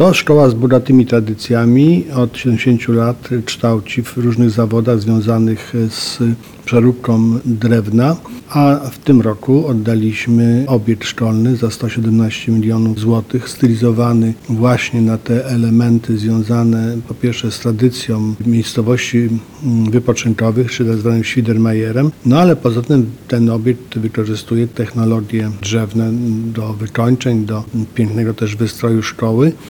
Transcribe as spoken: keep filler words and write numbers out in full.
To szkoła z bogatymi tradycjami od siedemdziesięciu lat kształci w różnych zawodach związanych z przeróbką drewna, a w tym roku oddaliśmy obiekt szkolny za sto siedemnaście milionów złotych, stylizowany właśnie na te elementy związane po pierwsze z tradycją miejscowości wypoczynkowych, czy tak zwanym Świdermajerem, no ale poza tym ten obiekt wykorzystuje technologie drzewne do wykończeń, do pięknego też wystroju szkoły.